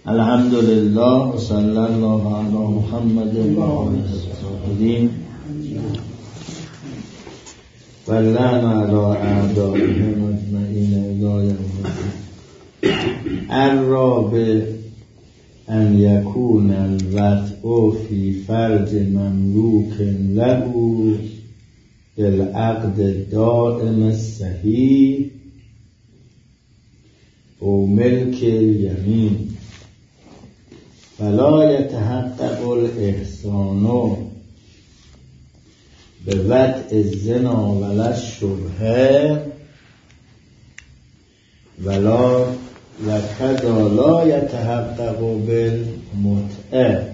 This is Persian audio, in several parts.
الحمد لله و صلی الله علی محمد و آله الطاهرین و لعن علی اعدائهم اجمعین الی یوم الدین. الرابع ان یکون الوطء فی فرج مملوک له بالعقد الدائم الصحیح او ملک الیمین فلا یتحقق الاحسان به وطء الزنا ولا الشبهه ولا و کذا لا یتحقق بالمتعه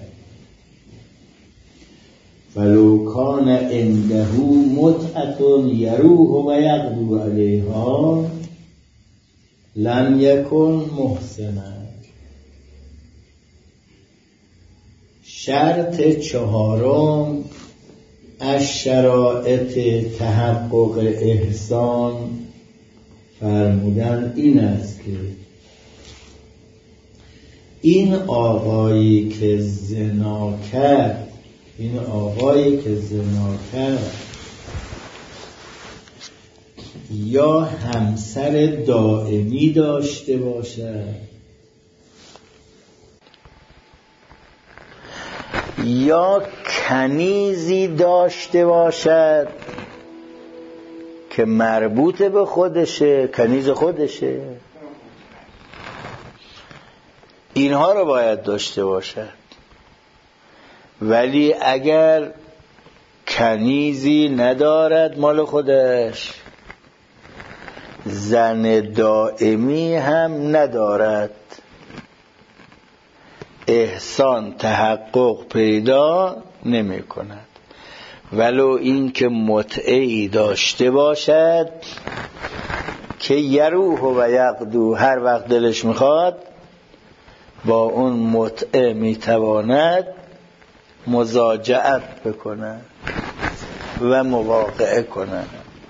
فلو کان عنده متعه یروح و یغدو علیها لم یکن محسنا. شرط چهارم از شرایط تحقق احسان فرمودن این است که این آقایی که زنا کرد یا همسر دائمی داشته باشد یا کنیزی داشته باشد که مربوط به خودشه، کنیز خودشه، اینها رو باید داشته باشد. ولی اگر کنیزی ندارد مال خودش، زن دائمی هم ندارد، احسان تحقق پیدا نمی کند. ولو این که متعهی داشته باشد که یروح و یغدو، هر وقت دلش میخواد با اون متعه میتواند مزاجعت بکند و مواقعه کند.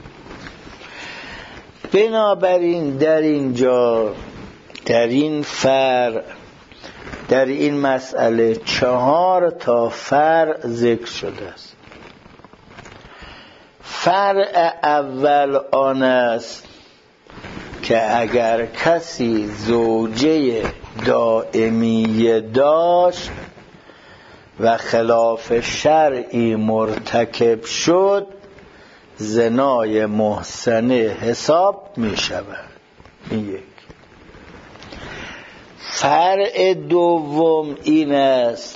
بنابراین در اینجا در این فرع، در این مسئله 4 تا فرع ذکر شده است. فرع اول آن است که اگر کسی زوجه دائمی داشت و خلاف شرعی مرتکب شد، زنای محسنه حساب می شود. این یک. فرع دوم این است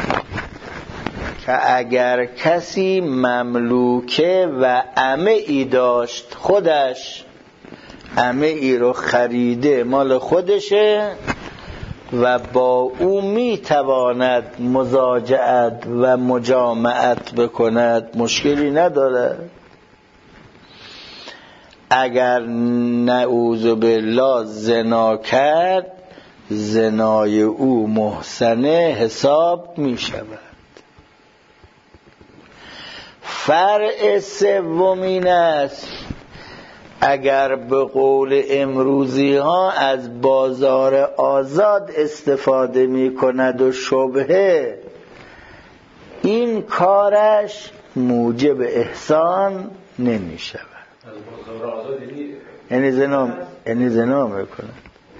که اگر کسی مملوکه و امه ای داشت، خودش امه ای رو خریده مال خودشه و با او میتواند مزاجعت و مجامعت بکند، مشکلی ندارد. اگر نعوذ بالله زنا کرد، زنای او محسنه حساب می شود. فرع سوم این است اگر به قول امروزی ها از بازار آزاد استفاده می کند و شبهه، این کارش موجب احسان نمی شود. یعنی زنا میکند.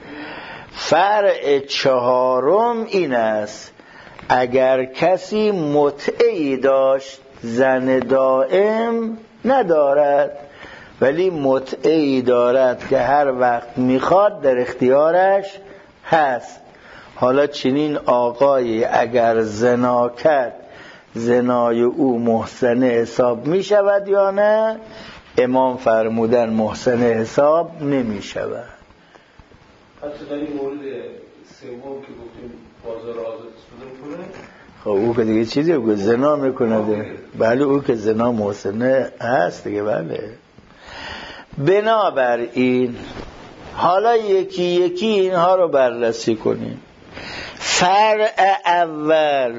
فرع چهارم این است اگر کسی متعهی داشت، زن دائم ندارد ولی متعهی دارد که هر وقت میخواد در اختیارش هست. حالا چنین آقایی اگر زنا کرد، زنای او محسنه حساب می شود یا نه؟ امام فرمودن محسنه حساب نمی شود. حتی در این مورد سوم که گفتیم بازار آزاد استفاده میکنه، خب او که دیگه چیزی بگه زنا میکنه. بله او که زنا محسنه هست دیگه. بله. بنابراین حالا یکی یکی اینها رو بررسی کنیم. فرع اول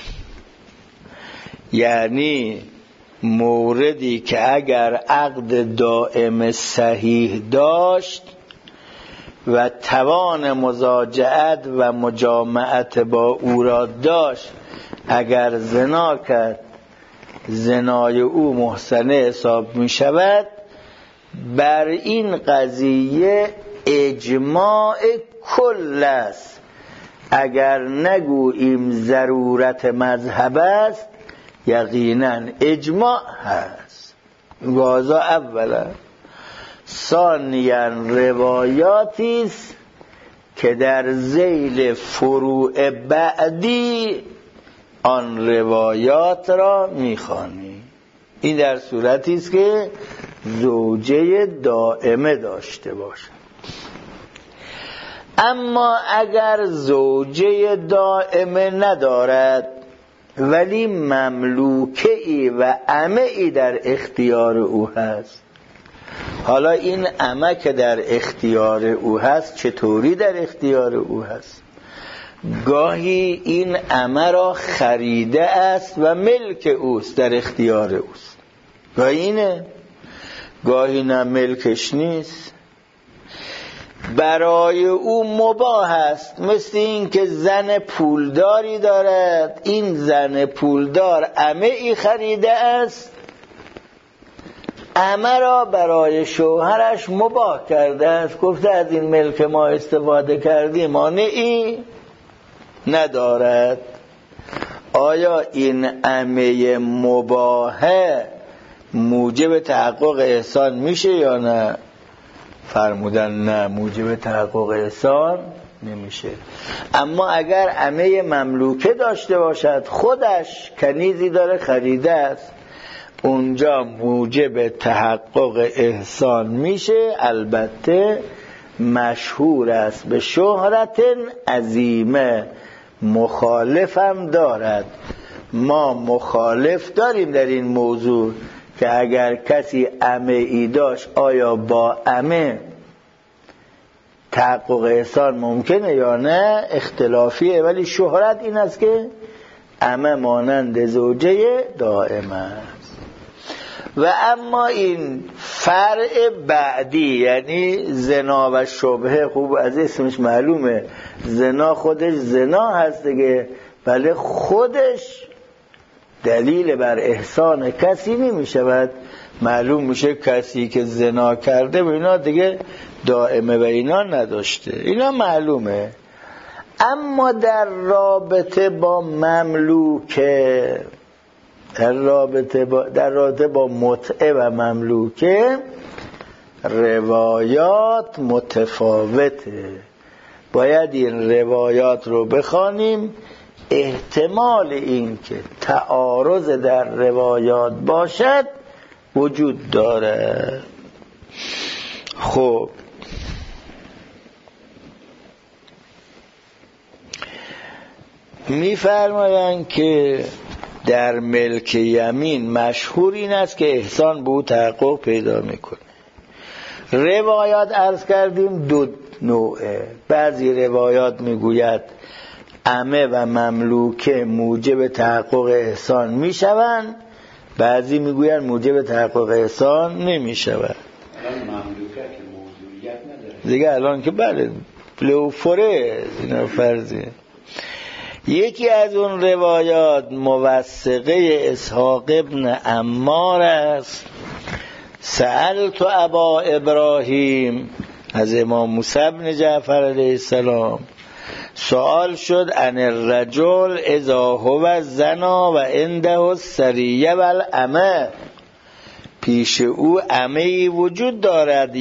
یعنی موردی که اگر عقد دائم صحیح داشت و توان مزاجعت و مجامعت با او را داشت، اگر زنا کرد زنای او محصنه حساب می شود، بر این قضیه اجماع کل است. اگر نگوییم ضرورت مذهب است، یقینا اجماع هست. واضح اولا. ثانیاً روایاتی است که در ذیل فروع بعدی آن روایات را می‌خوانیم. این در صورتی است که زوجه دائمه داشته باشد. اما اگر زوجه دائمه ندارد ولی مملوکه‌ای و امه‌ای در اختیار او هست، حالا این امه که در اختیار او هست چطوری در اختیار او هست؟ گاهی این امه را خریده است و ملک اوست، در اختیار اوست. گاهی اینه، گاهی نه، ملکش نیست، برای او مباح است. مثل این که زن پولداری دارد، این زن پولدار امه ای خریده است، امه را برای شوهرش مباح کرده است، گفته از این ملک ما استفاده کردی، مانعی ندارد. آیا این امه مباحه موجب تحقق احسان میشه یا نه؟ فرمودن نه، موجب تحقق احسان نمیشه. اما اگر امه مملوکه داشته باشد، خودش کنیزی داره خریده است، اونجا موجب تحقق احسان میشه. البته مشهور است به شهرت عظیمه، مخالفم دارد. ما مخالف داریم در این موضوع که اگر کسی امه ای داشت، آیا با امه تحقق احسان ممکنه یا نه؟ اختلافیه. ولی شهرت این است که امه مانند زوجه دائمه است. و اما این فرع بعدی، یعنی زنا و شبهه، خوب از اسمش معلومه زنا خودش زنا هست دیگه، ولی خودش دلیل بر احسان کسی نمی شود. معلوم میشه کسی که زنا کرده و اینا دیگه دائمه و اینا نداشته، اینا معلومه. اما در رابطه با مملوکه، در رابطه با متعه و مملوکه روایات متفاوته. باید این روایات رو بخوانیم. احتمال این که تعارض در روایات باشد وجود داره. خب می‌فرمایند که در ملک یمین مشهور این است که احسان به او تحقق پیدا میکنه. روایات عرض کردیم دو نوعه. بعضی روایات میگوید امه و مملوکه موجب تحقق احسان میشوند، بعضی میگوید موجب تحقق احسان نمیشوند. الان مملوکه که موضوعیت نداره دیگه، الان که بله لوفره اینا فرضیه. یکی از اون روایات موثقه اسحاق ابن عمار است. سألت ابا ابراهیم، از امام موسی بن جعفر علیه السلام سوال شد ان الرجل اذا هو زنا و عنده السریه و الامه، پیش او امه‌ای وجود دارد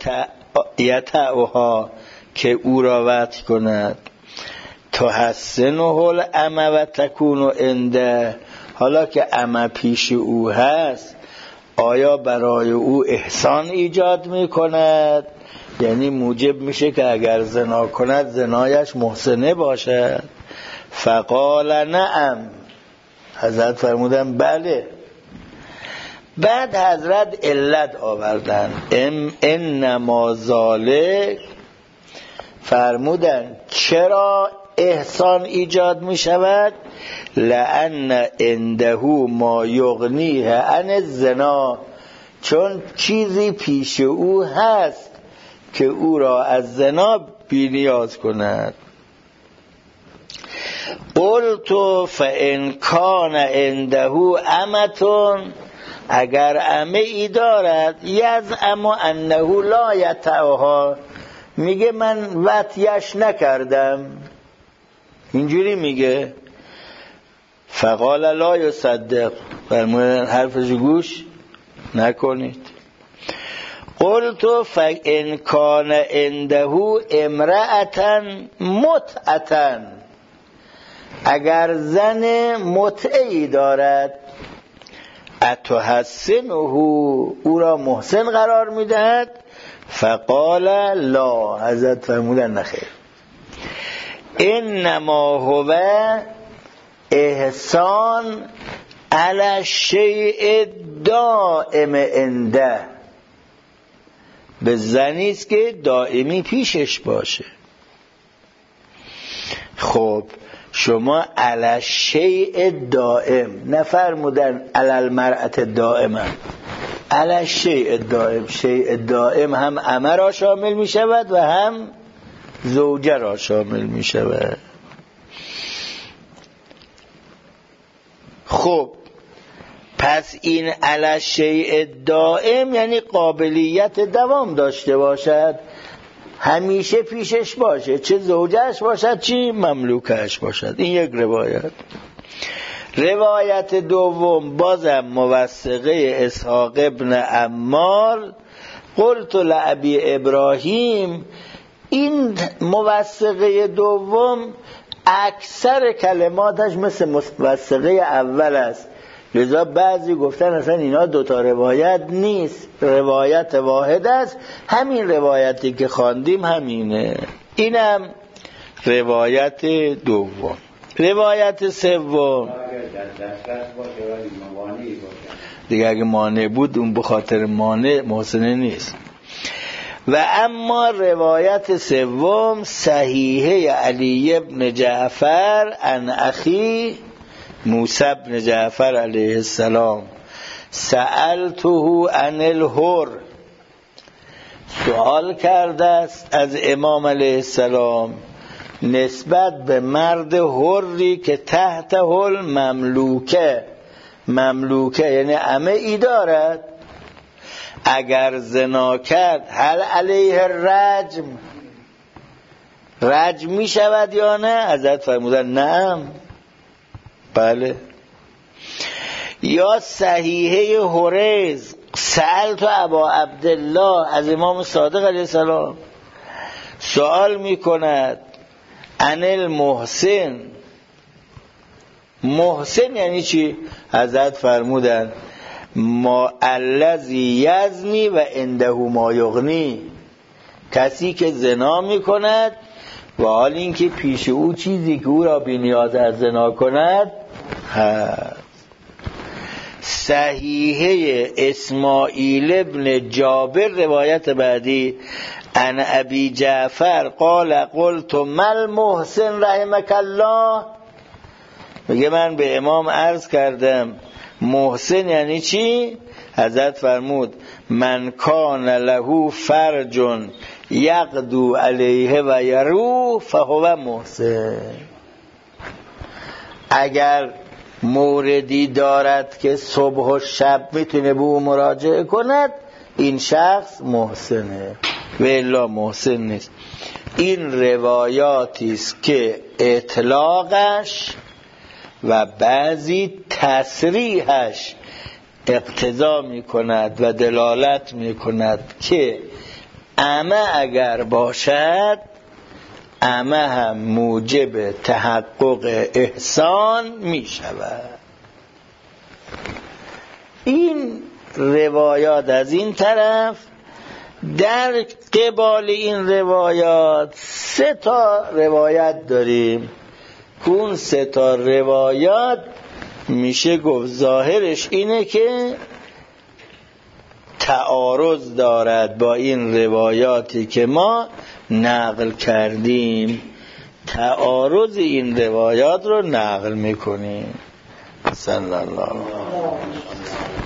یتعها که او را وطء کند، تحسنه الامه و تکون عنده، حالا که امه پیش او هست آیا برای او احسان ایجاد می کند؟ یعنی موجب میشه که اگر زنا کند زنایش محسنه باشد. فقال نعم، حضرت فرمودن بله. بعد حضرت علت آوردن، انما ذالک، فرمودن چرا احسان ایجاد می شود؟ لأن عنده ما یغنیه عن الزنا، چون چیزی پیش او هست که او را از زنا بی‌نیاز کند. قلت فإن کان عنده امة، اگر امه ای دارد، یزعم انه لا یطأها، میگه من وطیش نکردم، اینجوری میگه. فقال لا یصدق، فرمودن حرفش گوش نکنید. قلت فإن کان عنده امرأة متعة، اگر زن متعی دارد، اتحسنه، او را محسن قرار میدهد. فقال لا، حضرت فرمودن نخیر، انما هو احسان علی الشیء دائم عنده، به زنی است که دائمی پیشش باشه. خب شما علی الشیء دائم نفرمودن علی المرأة دائما، علی الشیء دائم. شیء دائم هم امه را شامل می شود و هم زوجه را شامل می شود. خب پس این علی الشیء دائم یعنی قابلیت دوام داشته باشد، همیشه پیشش باشه، چه زوجهش باشد چه مملوکش باشد. این یک روایت. روایت دوم بازم موثقه اسحاق ابن عمار، قلت لابی ابراهیم. این موثقه دوم اکثر کلماتش مثل موثقه اول است، لذا بعضی گفتن اصلا اینا دوتا روایت نیست، روایت واحد است. همین روایتی که خواندیم همینه. اینم روایت دوم. روایت سوم دیگه اگه مانع بود اون به خاطر مانع محسنه نیست. و اما روایت سوم صحیحه علی ابن جعفر عن اخی موسی بن جعفر علیه السلام، سألته عن الحر، سوال کرده است از امام علیه السلام نسبت به مرد حری که تحت حل مملوکه، مملوکه یعنی امه ای دارد، اگر زنا کرد هل علیه رجم، رجم می شود یا نه؟ حضرت فرمودن نعم، بله. یا صحیحه حریز، سألت ابا عبدالله، از امام صادق علیه السلام سوال می کند عن المحسن، محسن یعنی چی؟ حضرت فرمودن ما الذی یزنی و عنده ما یغنی، کسی که زنا می کند و حال اینکه پیش او چیزی که او را بی نیاز از زنا کند هست. صحیحه اسماعیل ابن جابر روایت بعدی عن ابی جعفر قال قلت مل محسن رحمک الله، میگه من به امام عرض کردم محسن یعنی چی؟ حضرت فرمود من کان له فرج یقدو علیه و یرو فهو محسن، اگر موردی دارد که صبح و شب میتونه به او مراجعه کند این شخص محسنه و الا محسن نیست. این روایاتی است که اطلاقش و بعضی تصریحش اقتضا می کند و دلالت می کند که امه اگر باشد امه هم موجب تحقق احسان می شود. این روایات از این طرف. در قبال این روایات 3 روایت داریم. اون 3 روایات میشه گفت ظاهرش اینه که تعارض دارد با این روایاتی که ما نقل کردیم، تعارض این روایات رو نقل میکنیم. صلی الله علیه و